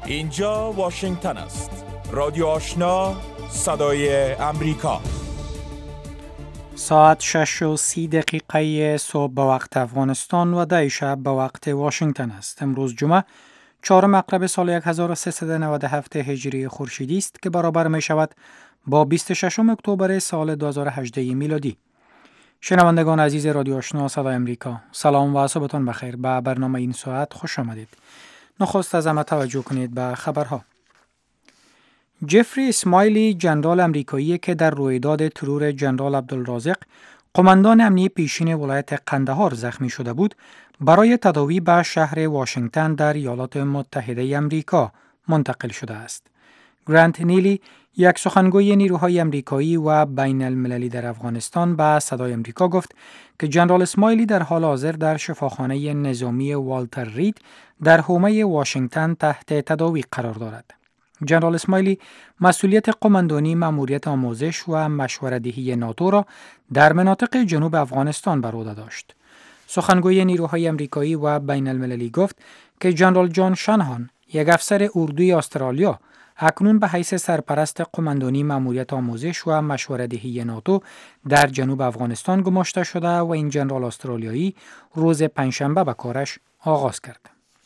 اینجا واشنگتن است. رادیو آشنا، صدای امریکا. ساعت 6:30 صبح به وقت افغانستان و 10 شب به وقت واشنگتن است. امروز جمعه 4 مقرب سال 1397 هجری خورشیدی است که برابر می شود با 26 اکتبر سال 2018 میلادی. شنوندگان عزیز رادیو آشنا صدای امریکا، سلام و صبحتان بخیر. به برنامه این ساعت خوش آمدید. نخست از همه توجه کنید به خبرها. جفری اسماعیلی، ژنرال امریکایی که در رویداد ترور ژنرال عبدالرازق قماندان امنیه پیشین ولایت قندهار زخمی شده بود، برای تداوی به شهر واشنگتن در ایالات متحده امریکا منتقل شده است. گرانت نیلی، یک سخنگوی نیروهای امریکایی و بین المللی در افغانستان، به صدای امریکا گفت که ژنرال اسماعیلی در حال حاضر در شفاخانه نظامی والتر رید در حومه واشنگتن تحت تداوی قرار دارد. ژنرال اسماعیلی مسئولیت قماندانی مأموریت آموزش و مشوره‌دهی ناتو را در مناطق جنوب افغانستان بر عهده داشت. سخنگوی نیروهای امریکایی و بین المللی گفت که ژنرال جان شانهان، یک افسر اردوی استرالیا، اکنون به حیث سرپرست قماندانی مأموریت آموزش و مشوره‌دهی ناتو در جنوب افغانستان گماشته شده و این ژنرال استرالیایی روز پنجشنبه به کارش آغاز کرد.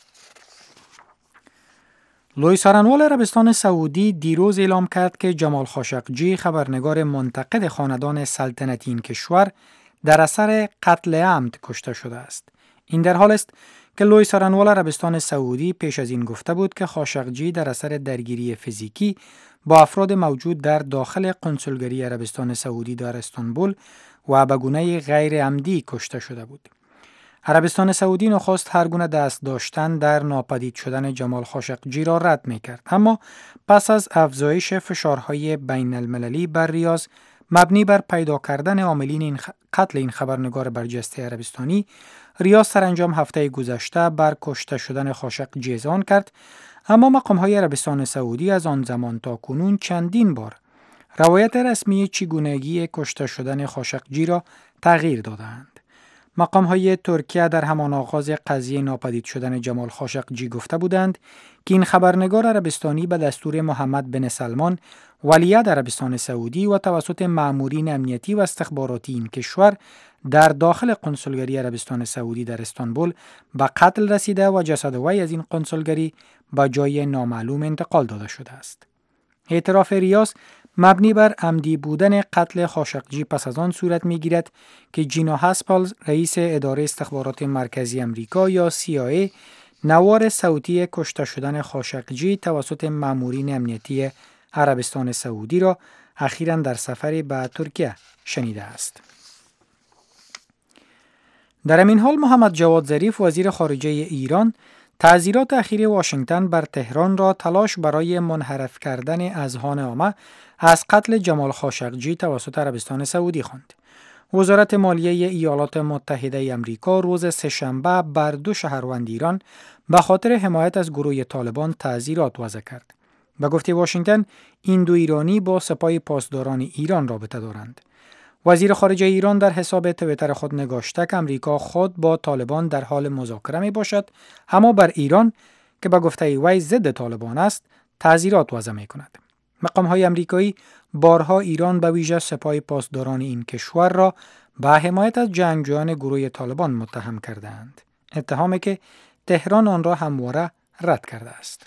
لوی سارنوال عربستان سعودی دیروز اعلام کرد که جمال خاشقجی، خبرنگار منتقد خاندان سلطنتی این کشور، در اثر قتل عمد کشته شده است. این در حال است که لوی سارنوال عربستان سعودی پیش از این گفته بود که خاشقجی در اثر درگیری فیزیکی با افراد موجود در داخل قنسولگری عربستان سعودی در استانبول و به گونه غیر عمدی کشته شده بود. عربستان سعودی نخست هر گونه دست داشتن در ناپدید شدن جمال خاشقجی را رد می کرد، اما پس از افزایش فشارهای بین المللی بر ریاض مبنی بر پیدا کردن عاملین قتل این خبرنگار برجسته عربستانی، ریاض سرانجام هفته گذشته بر کشته شدن خاشقجی اذعان کرد، اما مقامهای عربستان سعودی از آن زمان تا کنون چندین بار روایت رسمی چگونگی کشته شدن خاشقجی را تغییر دادند. مقام‌های ترکیه در همان آغاز قضیه ناپدید شدن جمال خاشقجی گفته بودند که این خبرنگار عربستانی به دستور محمد بن سلمان ولیعهد عربستان سعودی و توسط مأمورین امنیتی و استخباراتی این کشور در داخل قنسولگری عربستان سعودی در استانبول به قتل رسیده و جسد وی از این قنسولگری به جای نامعلوم انتقال داده شده است. اعتراف ریاض مبنی بر عمدی بودن قتل خاشقجی پس از آن صورت می‌گیرد که جینا هاسپالز، رئیس اداره استخبارات مرکزی امریکا یا CIA، نوار صوتی کشته شدن خاشقجی توسط مأمورین امنیتی عربستان سعودی را اخیراً در سفری به ترکیه شنیده است. در همین حال محمد جواد ظریف، وزیر خارجه ایران، تعزیرات اخیر واشنگتن بر تهران را تلاش برای منحرف کردن اذهان عامه از قتل جمال خاشقجی توسط عربستان سعودی خواند. وزارت مالیه ایالات متحده امریکا روز سه‌شنبه بر 2 شهروند ایران به خاطر حمایت از گروه طالبان تعزیرات وضع کرد. به گفته واشنگتن، این 2 ایرانی با سپاه پاسداران ایران رابطه دارند. وزیر خارجه ایران در حساب توییتر خود نگاشته که امریکا خود با طالبان در حال مذاکره می باشد، اما بر ایران که به گفته وی ضد طالبان است تعزیرات وضع می کند. مقام‌های امریکایی بارها ایران به ویژه سپاه پاسداران این کشور را به حمایت از جنگجویان گروه طالبان متهم کردند، اتهامی که تهران آن را همواره رد کرده است.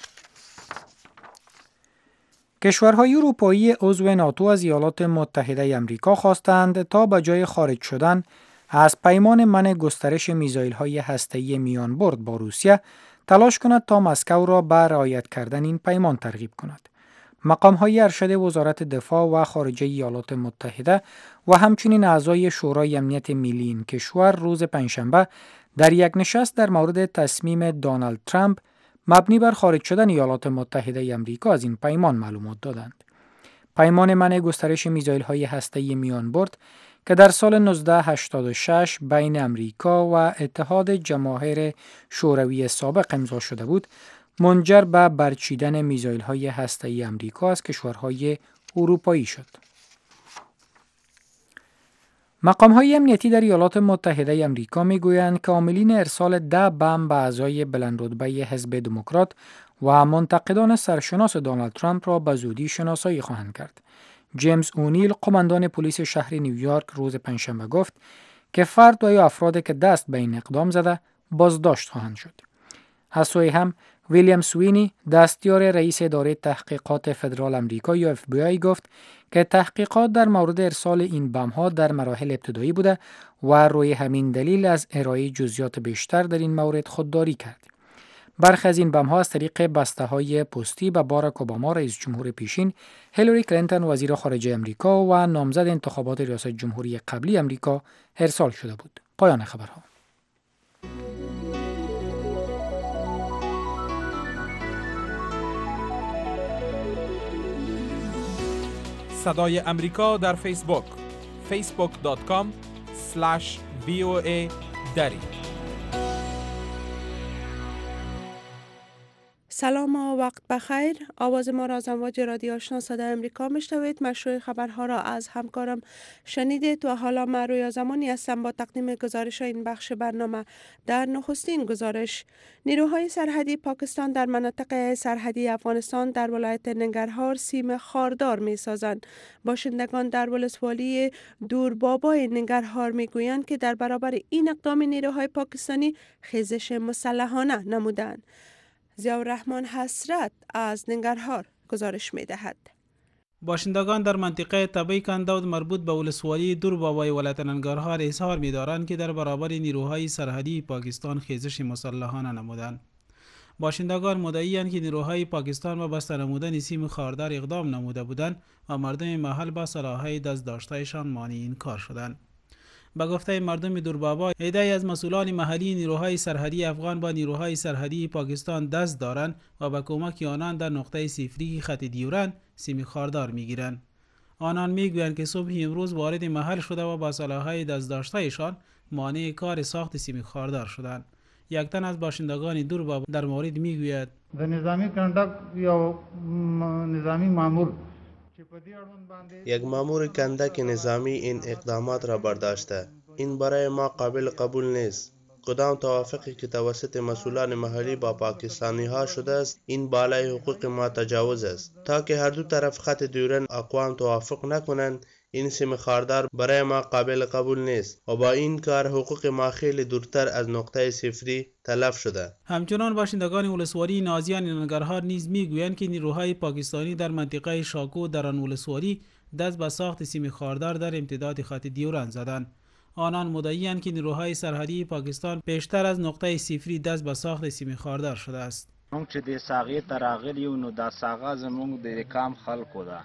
کشورهای اروپایی عضو ناتو از ایالات متحده امریکا خواستند تا به جای خارج شدن از پیمان منع گسترش میزایل‌های هسته‌ای میانبرد با روسیه تلاش کند تا مسکو را به رعایت کردن این پیمان ترغیب کند. مقام‌های ارشد وزارت دفاع و خارجه ایالات متحده و همچنین اعضای شورای امنیت ملی این کشور روز پنجشنبه در یک نشست در مورد تصمیم دونالد ترامپ مبنی بر خارج شدن ایالات متحده امریکا از این پیمان معلومات دادند. پیمان منع گسترش میزایل‌های هسته‌ای میانبرد که در سال 1986 بین امریکا و اتحاد جماهیر شوروی سابق امضا شده بود، منجر به برچیدن میزایل‌های هسته‌ای امریکا از کشورهای اروپایی شد. مقام‌های امنیتی در ایالات متحده آمریکا می‌گویند که عاملین ارسال 10 بم به اعضای بلندرتبه حزب دموکرات و منتقدان سرشناس دونالد ترامپ را به زودی شناسایی خواهند کرد. جیمز اونیل، قماندان پلیس شهر نیویورک، روز پنجشنبه گفت که فرد و یا افرادی که دست به این اقدام زده بازداشت خواهند شد. از سوی هم ویلیام سوینی، دستیار رئیس اداره تحقیقات فدرال آمریکا یا FBI گفت که تحقیقات در مورد ارسال این بم‌ها در مراحل ابتدایی بوده و روی همین دلیل از ارائه جزئیات بیشتر در این مورد خودداری کرد. برخی از این بم‌ها از طریق بسته‌های پستی به باراک اوباما رئیس جمهور پیشین، هیلاری کلینتون وزیر خارجه آمریکا و نامزد انتخابات ریاست جمهوری قبلی آمریکا ارسال شده بود. پایان خبرها. صدای امریکا در فیسبوک facebook.com/VOA دری. سلام و وقت بخیر. آواز ما را از امواج رادیو آشنا صدای امریکا میشنوید. مشروع خبرها را از همکارم شنیدید و حالا من رویا زمانی هستم با تقدیم گزارش این بخش برنامه. در نخستین گزارش، نیروهای سرحدی پاکستان در مناطق سرحدی افغانستان در ولایت ننگرهار سیم خاردار می سازند. باشندگان در ولسوالی دوربابای ننگرهار می گویند که در برابر این اقدام نیروهای پاکستانی خیزش مسلحانه نمودند. ضیاءالرحمن حسرت از ننگرهار گزارش می دهد. باشندگان در منطقه تبه کندود مربوط به ولسوالی دوربابای ولایت ننگرهار اظهار می دارند که در برابر نیروهای سرحدی پاکستان خیزش مسلحانه نمودند. باشندگان مدعی‌اند که نیروهای پاکستان با بسته نمودن سیم خاردار اقدام نموده بودند و مردم محل با سلاح‌های دست داشته‌شان مانع این کار شدند. به گفته مردم دوربابا، عده‌ای از مسئولان محلی نیروهای سرحدی افغان با نیروهای سرحدی پاکستان دست دارند و با کمک آنان در نقطه صفری خط دیورند سیم خاردار می‌گیرند. آنان می‌گویند که صبح امروز وارد محل شده و با سلاح‌های دست داشته‌شان مانع کار ساخت سیم خاردار شدند. یک تن از باشندگان دوربابا در مورد می‌گوید: نظامی کندک یا نظامی مامور یک مامور کندک نظامی این اقدامات را برداشته. این برای ما قابل قبول نیست. کدام توافقی که توسط مسئولان محلی با پاکستانی ها شده است، این بالای حقوق ما تجاوز است. تا که هر دو طرف خط دیورن اقوام توافق نکنند، این سیم خاردار برای ما قابل قبول نیست و با این کار حقوق ما خیلی دورتر از نقطه صفری تلف شده. همچنان باشندگان ولسوالی نازیان ننگرهار نیز میگویند که نیروهای پاکستانی در منطقه شاکو در آن ولسوالی دست به ساخت سیم خاردار در امتداد خط دیورند زدند. آنان مدعی‌اند که نیروهای سرحدی پاکستان پیشتر از نقطه صفری دست به ساخت سیم خاردار شده است. موږ چې د ساغې ته راغلي یو نو دا ساغه زموږ د کام خلکو ده.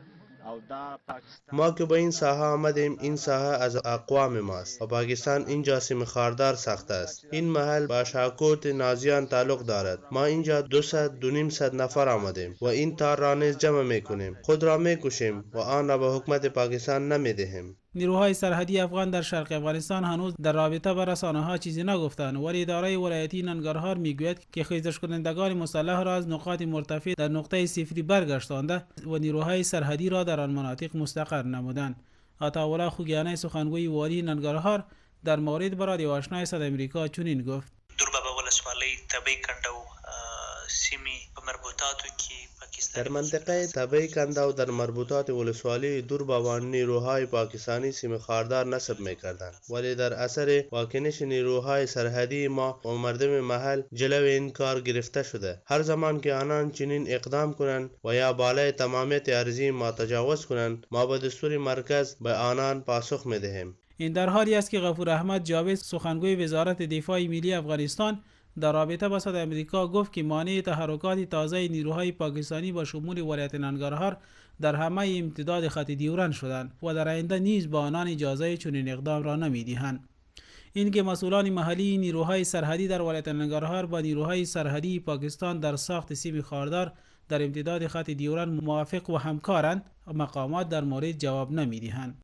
ما که به این ساحه آمدیم، این ساحه از اقوام ماست و پاکستان اینجا سیم خاردار ساخته است. این محل با شاکوت نازیان تعلق دارد. ما اینجا 200-250 نفر آمدیم و این تار را نیز جمع میکنیم. خود را میکشیم و آن را به حکومت پاکستان نمیدهیم. نیروهای سرحدی افغان در شرق افغانستان هنوز در رابطه با رسانه‌ها چیزی نگفتند، ولی اداره ولایتی ننگرهار میگوید که خیزش کنندگان مسلح را از نقاط مرتفع در نقطه صفری برگشتانده و نیروهای سرحدی را در آن مناطق مستقر نمودند. عطاالله خوگیانی، سخنگوی والی ننگرهار، در مورد با رادیو آشنا صدای امریکا چنین گفت: دوربابا ولسوالی تبه کندو سیمی مربوطاتو که در منطقه تبه کنده و در مربوطات ولسوالی دوربابا نیروهای پاکستانی سیم خاردار نصب میکردند، ولی در اثر واکنش نیروهای سرحدی ما و مردم محل جلو این کار گرفته شده. هر زمان که آنان چنین اقدام کنند و یا بالای تمامیت ارضی ما تجاوز کنند، ما به دستور مرکز به آنان پاسخ میدهیم. این در حالی است که غفور احمد جاوید، سخنگوی وزارت دفاع ملی افغانستان، در رابطه با صدای امریکا گفت که مانع تحرکات تازه نیروهای پاکستانی با شمول ولایت ننگرهار در همه امتداد خط دیورند شدند و در آینده نیز با آنان اجازه چنین اقدام را نمیدهند. اینکه مسئولان محلی نیروهای سرحدی در ولایت ننگرهار با نیروهای سرحدی پاکستان در ساخت سیم خاردار در امتداد خط دیورند موافق و همکارند، مقامات در مورد جواب نمیدهند.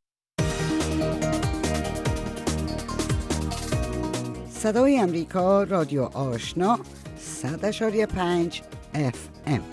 صدای امریکا، رادیو آشنا، 100.5 FM.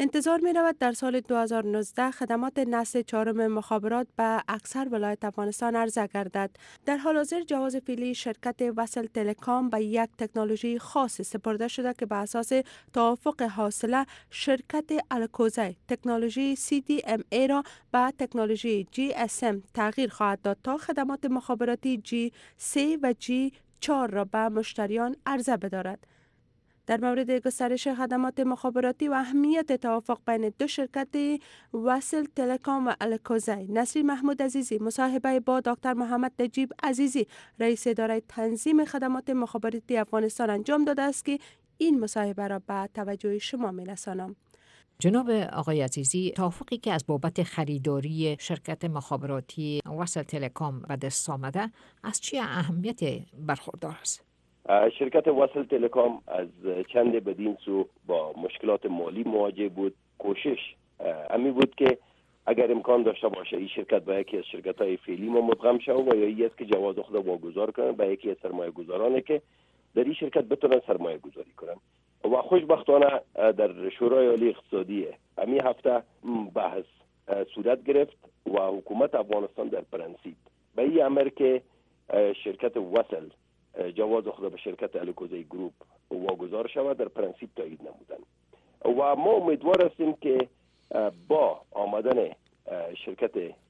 انتظار می رود در سال 2019 خدمات نسل 4 مخابرات به اکثر ولایت افغانستان عرضه گردد. در حال حاضر جواز فعلی شرکت وصل تلکام به یک تکنولوژی خاص سپرده شده که به اساس توافق حاصله شرکت الکوزی تکنولوژی CDMA را به تکنولوژی GSM تغییر خواهد داد تا خدمات مخابراتی G3 و G4 را به مشتریان عرضه بدارد. در مورد گسترش خدمات مخابراتی و اهمیت توافق بین دو شرکت وصل تلکام و الکوزی، نصیر محمود عزیزی مصاحبه با دکتر محمد نجیب عزیزی رئیس اداره تنظیم خدمات مخابراتی افغانستان انجام داده است که این مصاحبه را به توجه شما می‌رسانم. جناب آقای عزیزی، توافقی که از بابت خریداری شرکت مخابراتی وصل تلکام به دست آمده از چه اهمیت برخوردار است؟ شرکت وصل تلکام از چند بدین سو با مشکلات مالی مواجه بود. کوشش امی بود که اگر امکان داشته باشه این شرکت با یکی از شرکت‌های فعلی ما مدغم شود و یا این است که جواز خود واگذار کنن به یکی از سرمایه‌گذارانی که در این شرکت بتونن سرمایه گذاری کنن. و خوشبختانه در شورای عالی اقتصادی همین هفته بحث صورت گرفت و حکومت افغانستان در پرنسیپ به این امر که شرکت وصل جواز خود به شرکت الکوزی گروپ واگذار شود در پرنسیپ تایید نمودن و ما امیدوار هستیم که با آمدن شرکت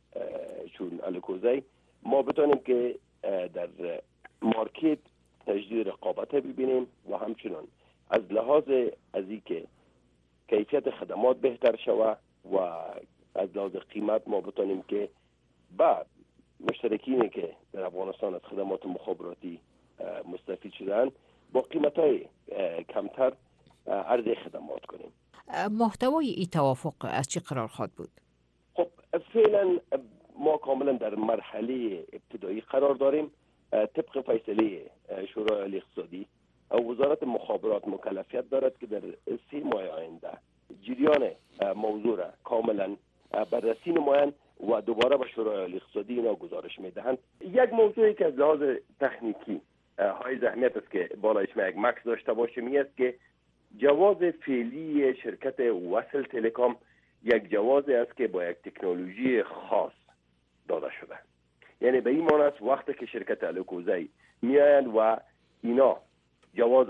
چون الکوزی ما بتونیم که در مارکت تجدید رقابت ببینیم و همچنان از لحاظ از اینکه کیفیت خدمات بهتر شود و از لحاظ قیمت ما بتونیم که با مشترکینی که در افغانستان از خدمات مخابراتی مستفید شدن با قیمت‌های کمتر عرضه خدمات کنیم. محتوای این توافق از چه قرار خواهد بود؟ خب فعلا ما کاملا در مرحله ابتدایی قرار داریم. طبق فیصله شورای عالی اقتصادی وزارت مخابرات مکلفیت دارد که در 3 ماه آینده جریان موضوع را کاملا بررسی نمایند و دوباره به شورای عالی اقتصادی اینا گزارش میدهند. یک موضوعی که از لحاظ تکنیکی های اهمیت است که بالایش یک مکس داشته باشیم این است که جواز فعلی شرکت وصل تلکام یک جوازی است که با یک تکنولوژی خاص داده شده. یعنی به این معنی است وقتی که شرکت الکوزی میآیند و اینا جواز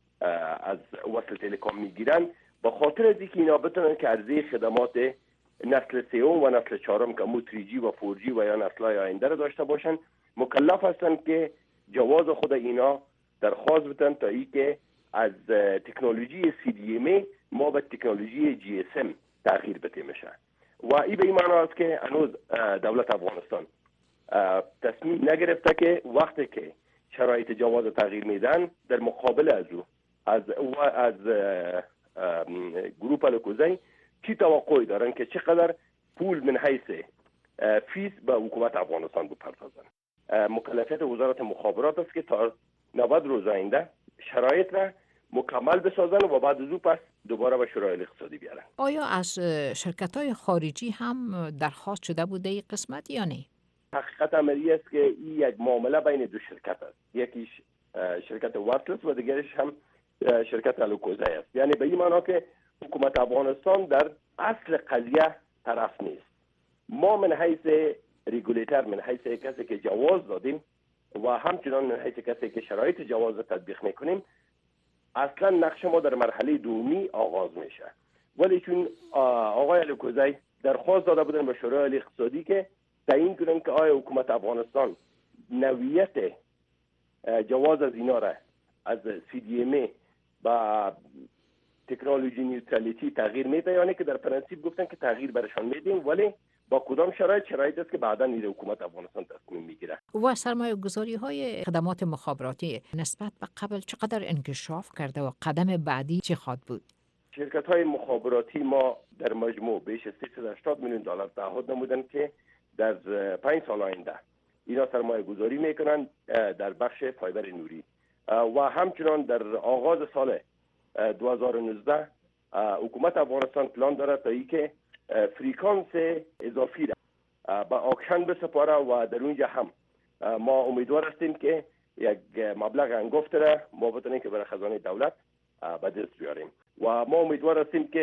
از وصل تلکام میگیرن با خاطر از اینکه اینا بتونن که عرضه خدمات نسل 3 و نسل 4 که مو 3G و 4G و یا نسل‌های آینده را داشته باشن مکلف هستند که جواز خود اینا درخواست بدن تا اینکه از تکنولوژی CDMA ما به تکنولوژی GSM تغییر بده میشه و این به این معنی است که هنوز دولت افغانستان تصمیم نگرفته که وقتی که شرایط جواز تغییر میدن در مقابل از او از گروپ الکوزی چی توقعی دارن که چقدر پول من حیث فیس به حکومت افغانستان بپردازن. مکلفیت وزارت مخابرات است که تا 90 روز آینده شرایط را مکمل بسازن و بعد از او پس دوباره به شورای اقتصادی بیارن. آیا از شرکت‌های خارجی هم درخواست شده بوده این قسمت یا نه؟ حقیقت عملی است که این یک معامله بین دو شرکت است. یکیش شرکت وصل و دیگرش هم شرکت الکوزی است. یعنی به این معنی که حکومت افغانستان در اصل قضیه طرف نیست. ما من حیث ریگولیتر، من حیث کسی که جواز دادیم و همچنان من حیث کسی که شرایط جواز را تطبیق میکنیم اصلا نقش ما در مرحله دومی آغاز میشه. ولی چون آقای الکوزی درخواست داده بودن به شورای عالی اقتصادی که تعیین کنن که آیا حکومت افغانستان نوعیت جواز از اینا را از CDMA با تکنولوژی نیوترالیتی تغییر میده یا نه، که در پرنسیپ گفتن که تغییر برشان میدیم ولی با کدام شرایط است که بعدا این حکومت افغانستان تصمیم میگیره. و سرمایه گذاری های خدمات مخابراتی نسبت به قبل چقدر انکشاف کرده و قدم بعدی چه خواهد بود؟ شرکت های مخابراتی ما در مجموع بیش از 380 میلیون دلار تعهد نمودن که در 5 سال آینده اینا سرمایه گذاری میکنن در بخش فایبر نوری و همچنان در آغاز سال 2019 حکومت افغانستان پلان دارد تا اینکه فریکانس اضافی را به آکشن بسپاره و در اونجا هم ما امیدوار هستیم که یک مبلغ انگفت را ما بتونیم که برای خزانه دولت به دست بیاریم و ما امیدوار هستیم که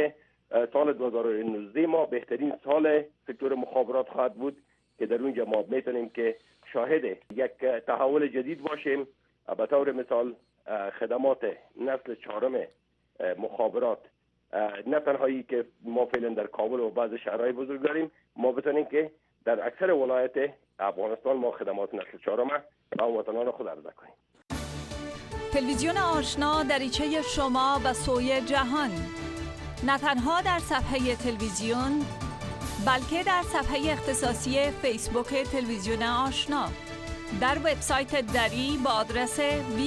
سال 2019 ما بهترین سال سکتور مخابرات خواهد بود که در اونجا ما میتونیم که شاهد یک تحول جدید باشیم. به طور مثال خدمات نسل چهارم مخابرات نه تنهایی که ما فعلا در کابل و بعض شهرهای بزرگ داریم، ما بتونیم که در اکثر ولایت افغانستان ما خدمات نسل چهارم و وطنان خود عرضه کنیم. تلویزیون آشنا دریچه شما به سوی جهان، نه تنها در صفحه تلویزیون بلکه در صفحه اختصاصی فیسبوک تلویزیون آشنا، در وبسایت دری با آدرس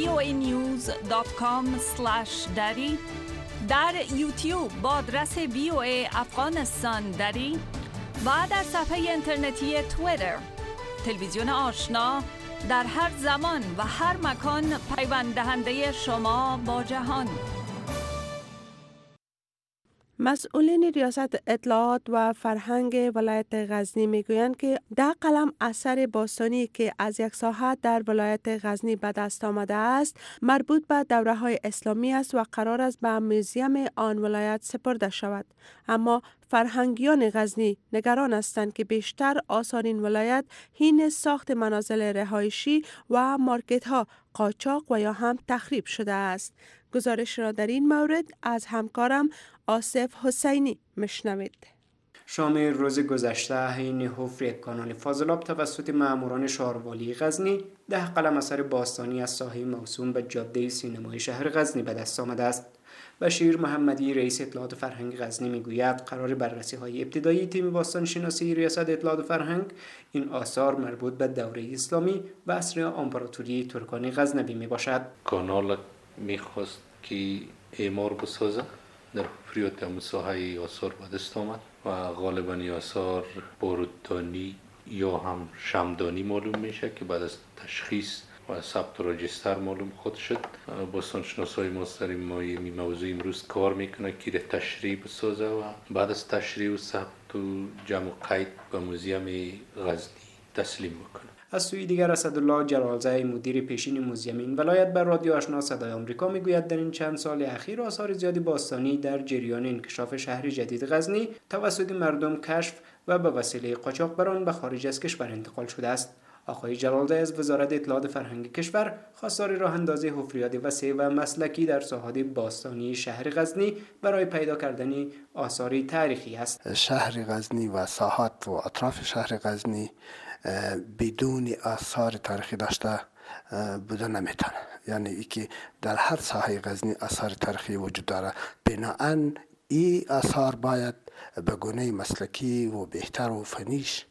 voanews.com/dari، در یوتیوب با آدرس VOA افغانستان دری و در صفحه اینترنتی توییتر. تلویزیون آشنا در هر زمان و هر مکان پیوند دهنده شما با جهان. مسئولین ریاست اطلاعات و فرهنگ ولایت غزنی میگویند که 10 قلم اثر باستانی که از یک ساحت در ولایت غزنی به دست آمده است مربوط به دوره‌های اسلامی است و قرار است به موزیم آن ولایت سپرده شود. اما فرهنگیان غزنی نگران هستند که بیشتر آثار این ولایت حین ساخت منازل رهایشی و مارکت ها قاچاق و یا هم تخریب شده است. گزارش را در این مورد از همکارم آصف حسینی مشنوید. شام روز گذشته حین حفر یک کانال فاضلاب توسط ماموران شهروالی غزنی 10 قلم اثر باستانی از ساحه موسوم به جاده سینمای شهر غزنی به دست آمده است. بشیر محمدی رئیس اطلاعات فرهنگ غزنی میگوید قرار بررسی‌های ابتدایی تیم باستان شناسی ریاست اطلاعات فرهنگ این آثار مربوط به دوره اسلامی و عصر امپراتوری ترکان غزنوی میباشد. کانال میخواست که اعمار بسازه در حفریات هم ساحه آثار به دست آمد و غالبا آثار باروددانی یا هم شمدانی معلوم میشه که بعد از تشخیص و ثبت و راجستر معلوم خود شد. باستانشناسای ما سر این موضوع امروز کار میکنه که تشریح بسازه و بعد از تشریح و ثبت و جمع و قید به موزیم غزنی تسلیم بکنه. از سوی دیگر اسدالله جلالزای مدیر پیشین موزیم این ولایت بر رادیو آشنا صدای آمریکا میگوید در این چند سال اخیر آثار زیادی باستانی در جریان انکشاف شهر جدید غزنی توسط مردم کشف و به وسیله قاچاق بر آن به خارج از کشور انتقال شده است. آقای جلالزای از وزارت اطلاعات فرهنگ کشور خواستار راه اندازی حفریات وسیع و مسلکی در ساحات باستانی شهر غزنی برای پیدا کردن آثار تاریخی است. شهر غزنی و ساحات و اطراف شهر غزنی بدون آثار تاریخی داشته بودن نمیتونه، یعنی ای که در هر ساحه غزنی آثار تاریخی وجود داره، بناهن این آثار باید به گونه مسلکی و بهتر و فنیش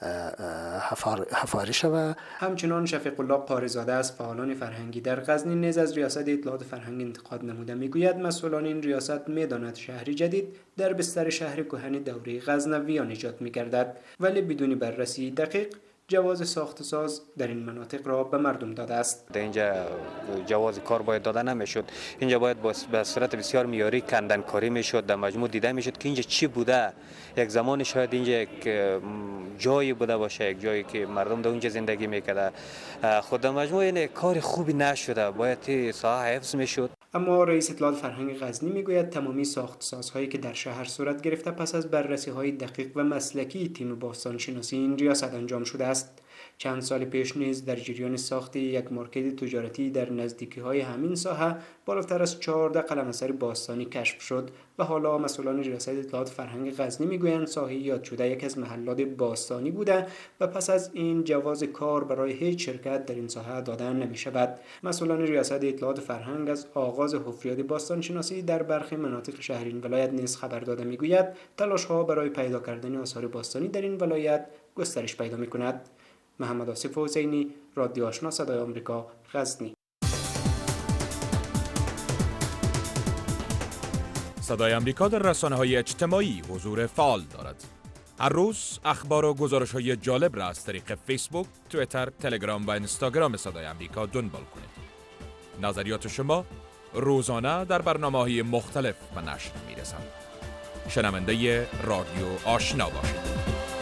حفاری شود. همچنان شفیق الله قاریزاده از فعالان فرهنگی در غزنی نیز از ریاست اطلاعات فرهنگ انتقاد نموده میگوید مسئولان این ریاست میداند شهری جدید در بستر شهر کهن دوره غزنویان ایجاد میگردد، ولی بدون بررسی دقیق جواز ساخت ساز در این مناطق را به مردم داده است. در اینجا جواز کار باید داده نمیشد، اینجا باید به صورت بسیار معیاری کندن کاری میشد، در مجموع دیده میشد که اینجا چی بوده. یک زمان شاید اینجا یک جایی بوده باشه، یک جایی که مردم در اونجا زندگی میکرده. خود در مجموع این کار خوبی نشده، باید ساحه حفظ میشد. اما رئیس اطلاعات فرهنگ غزنی میگوید تمامی ساخت سازهایی که در شهر صورت گرفته پس از بررسی های دقیق و مسلکی تیم باستان شناسی این ریاست انجام شده است. چند سال پیش نیز در جریان ساخت یک مارکت تجارتی در نزدیکی های همین ساحه بالاتر از 14 قلم اثر باستانی کشف شد و حالا مسئولان ریاست اطلاعات فرهنگ غزنی میگویند ساحه یاد شده یک از محلات باستانی بوده و پس از این جواز کار برای هیچ شرکت در این ساحه دادن نمی شود. مسئولان ریاست اطلاعات فرهنگ از آغاز حفریات باستان شناسی در برخی مناطق شهر این ولایت نیز خبر داده میگوید تلاش ها برای پیدا کردن آثار باستانی در این ولایت گسترش پیدا می کند. محمد آصف حسینی، رادیو آشنا صدای آمریکا، غزنی. صدای آمریکا در رسانه‌های اجتماعی حضور فعال دارد. هر روز اخبار و گزارش‌های جالب را از طریق فیسبوک، توییتر، تلگرام و اینستاگرام صدای آمریکا دنبال کنید. نظریات شما روزانه در برنامه‌های مختلف به نشر می‌رسند. شنونده رادیو آشنا باشید.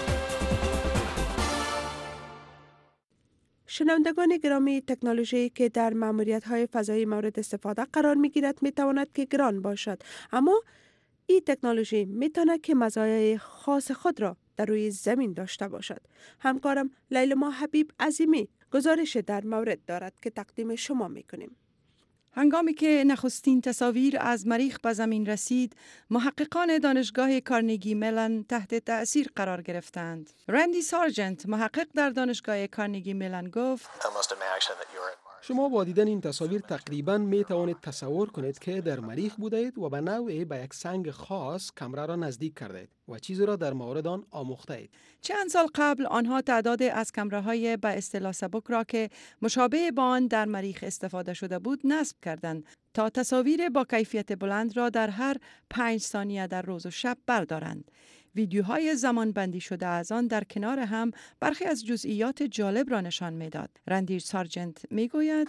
شنوندگان گرامی، تکنولوژی که در ماموریت‌های فضایی مورد استفاده قرار می‌گیرد می‌تواند که گران باشد، اما این تکنولوژی میتونه که مزایای خاص خود را در روی زمین داشته باشد. همکارم لیلما حبیب عظیمی گزارش در مورد دارد که تقدیم شما میکنیم. هنگامی که نخستین تصاویر از مریخ به زمین رسید، محققان دانشگاه کارنگی ملن تحت تأثیر قرار گرفتند. رندی سارجنت، محقق در دانشگاه کارنگی ملن گفت: شما با دیدن این تصاویر تقریباً می توانید تصور کنید که در مریخ بودید و به نوعی به یک سنگ خاص کمره را نزدیک کردید و چیزی را در مورد آن آموخته اید. چند سال قبل آنها تعداد از کمره‌های به اصطلاح سبک را که مشابه با آن در مریخ استفاده شده بود نصب کردند تا تصاویر با کیفیت بلند را در هر 5 ثانیه در روز و شب بردارند. ویدیوهای زمان بندی شده از آن در کنار هم برخی از جزئیات جالب را نشان میداد. رندی سارجنت میگوید: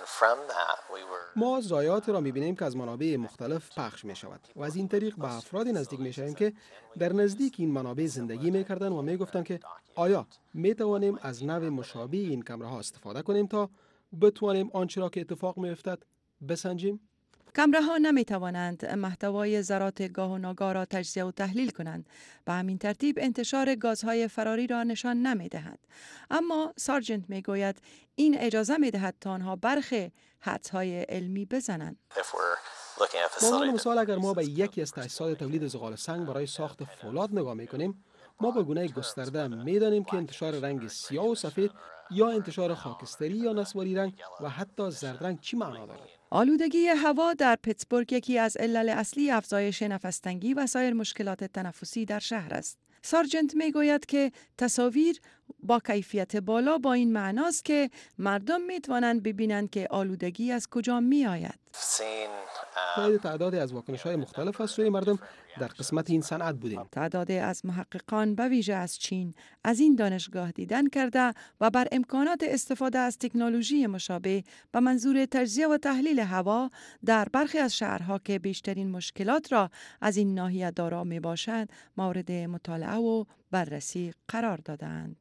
ما ضایعاتی را میبینیم که از منابع مختلف پخش می شود و از این طریق به افرادی نزدیک می شویم که در نزدیک این منابع زندگی میکردند و میگفتند که آیا می توانیم از نوع مشابه این کمره ها استفاده کنیم تا بتوانیم آنچه را که اتفاق می افتد بسنجیم؟ کمره ها نمی توانند محتوای ذرات گاه و ناگاه را تجزیه و تحلیل کنند. به همین ترتیب انتشار گازهای فراری را نشان نمی دهد. اما سارجنت می گوید این اجازه می دهد تا آنها برخی حدس‌های علمی بزنند. به عنوان مثال اگر ما به یکی از تأسیسات تولید زغال سنگ برای ساخت فولاد نگاه می کنیم، ما به گونه گسترده می دانیم که انتشار رنگ سیاه و سفید یا انتشار خاکستری یا نسواری رنگ و حتی زرد رنگ چی معنا دارد. آلودگی هوا در پیتسبورگ یکی از علل اصلی افزایش نفس‌تنگی و سایر مشکلات تنفسی در شهر است. سارجنت می گوید که تصاویر با کیفیت بالا با این معناست که مردم می توانند ببینند که آلودگی از کجا می آید. تعدادی از واکنش‌های مختلف از سوی مردم در قسمت این صنعت بودیم. تعدادی از محققان به ویژه از چین از این دانشگاه دیدن کرده و بر امکانات استفاده از تکنولوژی مشابه به منظور تجزیه و تحلیل هوا در برخی از شهرها که بیشترین مشکلات را از این ناحیه دارا می باشد مورد مطالعه و بررسی قرار دادند.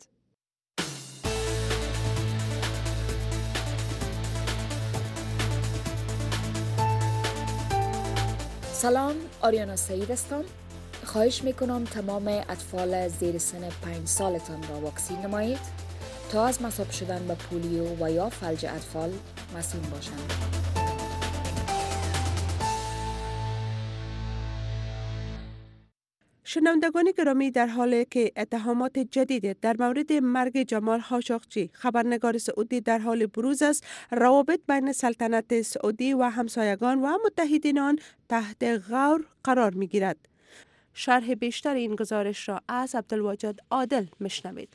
سلام، آریانا سعید هستم. خواهش میکنم تمام اطفال زیر سن 5 سالتان را واکسین نمایید تا از مصاب شدن به پولیو و یا فلج اطفال مسئول باشند. شنوندگان گرامی، در حالی که اتهامات جدید در مورد مرگ جمال خاشقجی خبرنگار سعودی در حال بروز است، روابط بین سلطنت سعودی و همسایگان و متحدین آن تحت غور قرار می گیرد. شرح بیشتر این گزارش را از عبدالواجد عادل میشنوید.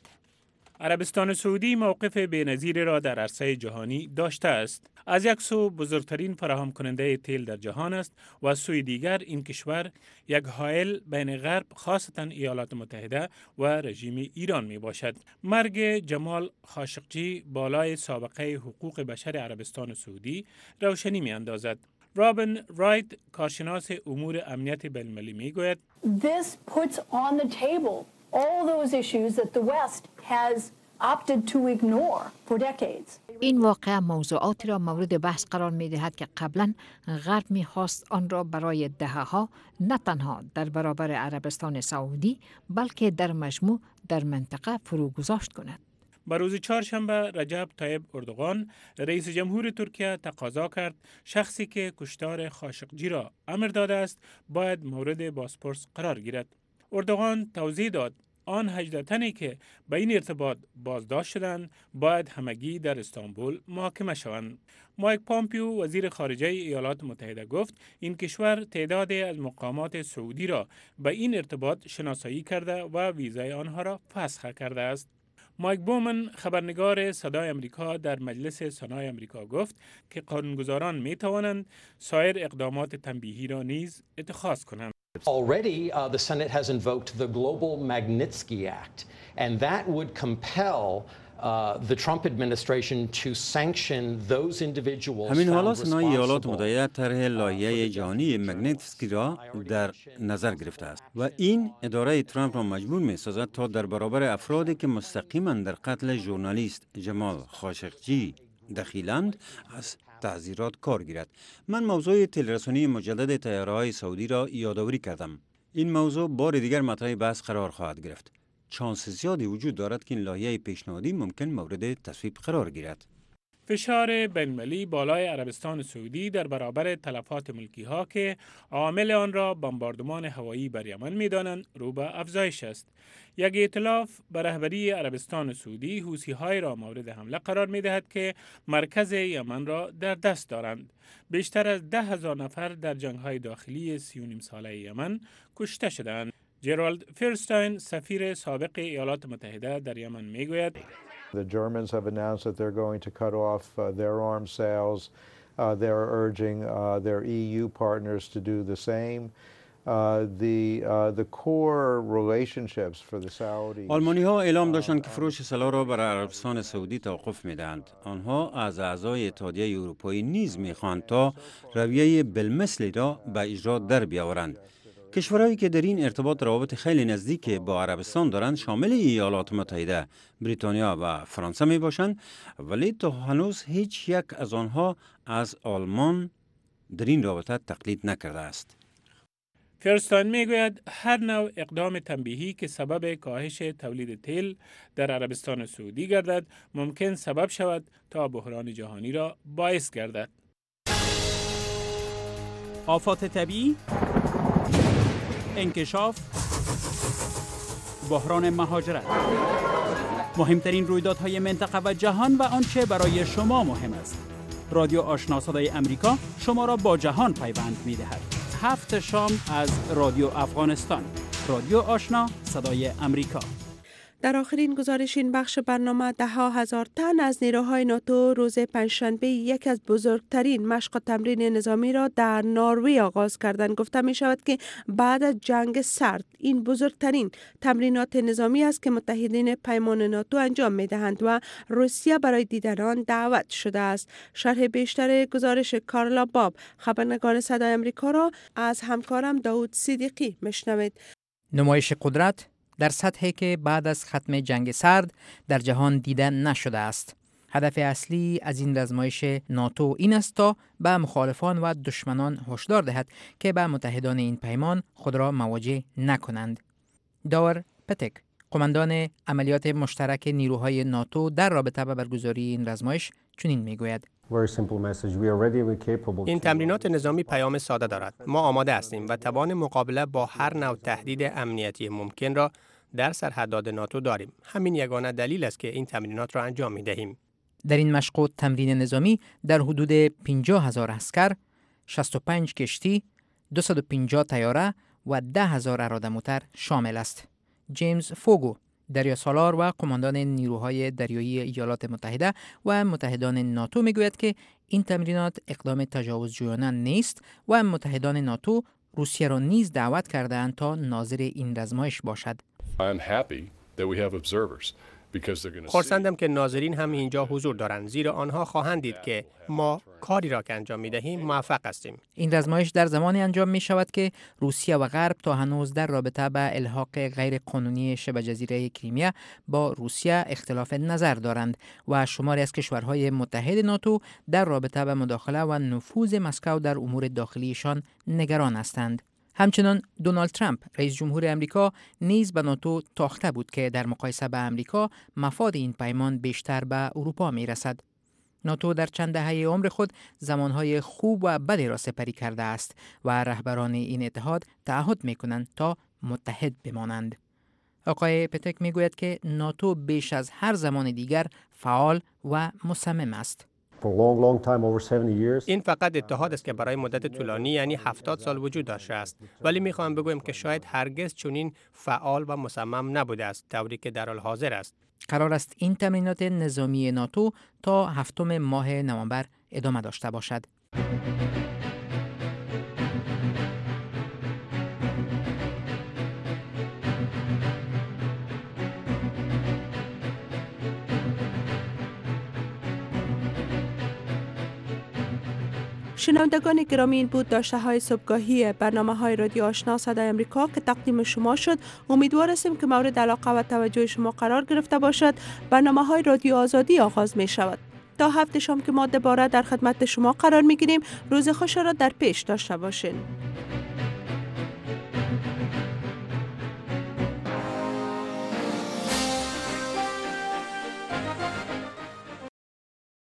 عربستان سعودی موقف بی‌نظیری را در عرصه جهانی داشته است. از یک سو بزرگترین فراهم کننده تیل در جهان است و از سوی دیگر این کشور یک حائل بین غرب خاصتا ایالات متحده و رژیم ایران می باشد. مرگ جمال خاشقجی بالای سابقه حقوق بشر عربستان سعودی روشنی می اندازد. رابن رایت، کارشناس امور امنیت بین‌المللی می گوید: This puts on the table all those issues that the West has opted to ignore for decades. این واقعه موضوعاتی را مورد بحث قرار می دهد که قبلا غرب می خواست آن را برای دهه‌ها نه تنها در برابر عربستان سعودی بلکه در مجموع در منطقه فروگذاشت کند. با روز چهارشنبه رجب طیب اردوغان رئیس جمهور ترکیه تقاضا کرد شخصی که کشتار خاشقجی را امر داده است باید مورد بازپرس قرار گیرد. اردوغان توضیح داد آن 18 تنی که به این ارتباط بازداشت شدند باید همگی در استانبول محاکمه شوند. مایک پامپیو وزیر خارجه ایالات متحده گفت این کشور تعدادی از مقامات سعودی را به این ارتباط شناسایی کرده و ویزای آنها را فسخ کرده است. مایک بومن خبرنگار صدای امریکا در مجلس سنای امریکا گفت که قانونگذاران می توانند سایر اقدامات تنبیهی را نیز اتخاذ کنند. Already, the Senate has invoked the Global Magnitsky Act, and that would compel the Trump administration to sanction those individuals. همین حالا سنای ایالات متحده طرح لایحه جهانی مگنیتسکی را در نظر گرفته است و این اداره ترامپ را مجبور می‌سازد تا در برابر افرادی که مستقیما در قتل ژورنالیست جمال خاشقجی دخیلند از تعزیرات کار گیرد. من موضوع تلرسانی مجدد طیاره‌های سعودی را یادآوری کردم. این موضوع بار دیگر مطرح بحث قرار خواهد گرفت. چانس زیادی وجود دارد که این لایحه پیشنهادی ممکن مورد تصویب قرار گیرد. فشار بین‌المللی بالای عربستان سعودی در برابر تلفات ملکی ها که عامل آن را بمباردمان هوایی بر یمن می‌دانند رو به افزایش است. یک ائتلاف به رهبری عربستان سعودی حوثی‌های را مورد حمله قرار می‌دهد که مرکز یمن را در دست دارند. بیشتر از 10,000 نفر در جنگ‌های داخلی 39 ساله یمن کشته شدند. جرالد فرستاین سفیر سابق ایالات متحده در یمن میگوید The Germans have announced that they're going to cut off their arms sales. They're urging their EU partners to do the same. The core relationships for the Saudis. آلمانی‌ها اعلام داشتند که فروش سلاح را برای عربستان سعودی توقف می‌دهند. آنها از اعضای اتحادیه اروپایی نیز می‌خواهند تا رویه بالمثل را به اجرا در بیاورند. کشورهایی که در این ارتباط روابط خیلی نزدیک با عربستان دارند شامل ایالات متحده، بریتانیا و فرانسه می باشند، ولی تا هنوز هیچ یک از آنها از آلمان در این رابطه تقلید نکرده است. فرستاین میگوید هر نوع اقدام تنبیهی که سبب کاهش تولید تیل در عربستان سعودی گردد ممکن سبب شود تا بحران جهانی را باعث گردد. آفات طبیعی، انکشاف، بحران مهاجرت، مهمترین رویدادهای منطقه و جهان و آنچه برای شما مهم است. رادیو آشنا صدای امریکا شما را با جهان پیوند می‌دهد. 7 شام از رادیو افغانستان. رادیو آشنا صدای امریکا. در آخرین گزارش این بخش برنامه 10,000 تن از نیروهای ناتو روز پنجشنبه یک از بزرگترین مشق و تمرین نظامی را در نروژ آغاز کردند. گفته می شود که بعد از جنگ سرد این بزرگترین تمرینات نظامی است که متحدین پیمان ناتو انجام می دهند و روسیه برای دیدن آن دعوت شده است. شرح بیشتر گزارش کارلا باب خبرنگار صدای امریکا را از همکارم داود صدیقی میشنوید. نمایش قدرت در سطحی که بعد از ختم جنگ سرد در جهان دیده نشده است. هدف اصلی از این آزمایش ناتو این است تا به مخالفان و دشمنان هشدار دهد که به متحدان این پیمان خود را مواجه نکنند. داور پتک، قماندان عملیات مشترک نیروهای ناتو در رابطه با برگزاری این آزمایش چنین میگوید: این تمرینات نظامی پیام ساده دارد. ما آماده هستیم و توان مقابله با هر نوع تهدید امنیتی ممکن را در سرحدات ناتو داریم. همین یگانه دلیل است که این تمرینات را انجام می دهیم. در این مشق و تمرین نظامی در حدود 50,000 عسکر، 65 کشتی، 250 طیاره و 10,000 اراده موتر شامل است. جیمز فوگو، دریاسالار و قماندان نیروهای دریایی ایالات متحده و متحدان ناتو میگوید که این تمرینات اقدام تجاوزجویانه نیست و متحدان ناتو روسیه را نیز دعوت کرده‌اند تا ناظر این آزمایش باشد. خرسندم که ناظرین هم اینجا حضور دارند، زیرا آنها خواهند دید که ما کاری را که انجام می دهیم موفق هستیم. این آزمایش در زمانی انجام می شود که روسیه و غرب تا هنوز در رابطه به الحاق غیر قانونی شبه جزیره کریمیا با روسیه اختلاف نظر دارند و شماری از کشورهای متحد ناتو در رابطه به مداخله و نفوذ مسکو در امور داخلیشان نگران هستند. همچنان دونالد ترامپ رئیس جمهور امریکا نیز به ناتو تاخته بود که در مقایسه به امریکا مفاد این پیمان بیشتر به اروپا می رسد. ناتو در چند دهه عمر خود زمانهای خوب و بدی را سپری کرده است و رهبران این اتحاد تعهد می کنند تا متحد بمانند. آقای پتک می گوید که ناتو بیش از هر زمان دیگر فعال و مصمم است. این فقط اتحاد است که برای مدت طولانی یعنی 70 سال وجود داشته است، ولی میخواهم بگویم که شاید هرگز چنین فعال و مصمم نبوده است طوری که در حال حاضر است. قرار است این تمرینات نظامی ناتو تا 7 ماه نوامبر ادامه داشته باشد. شنوندگان گرامی، این بود داشته های صبحگاهی برنامه های رادیو آشنا صدای امریکا که تقدیم شما شد. امیدوار هستیم که مورد علاقه و توجه شما قرار گرفته باشد. برنامه های رادیو آزادی آغاز می شود. تا هفته شام که ما دوباره در خدمت شما قرار میگیریم. روز خوش را در پیش داشته باشین.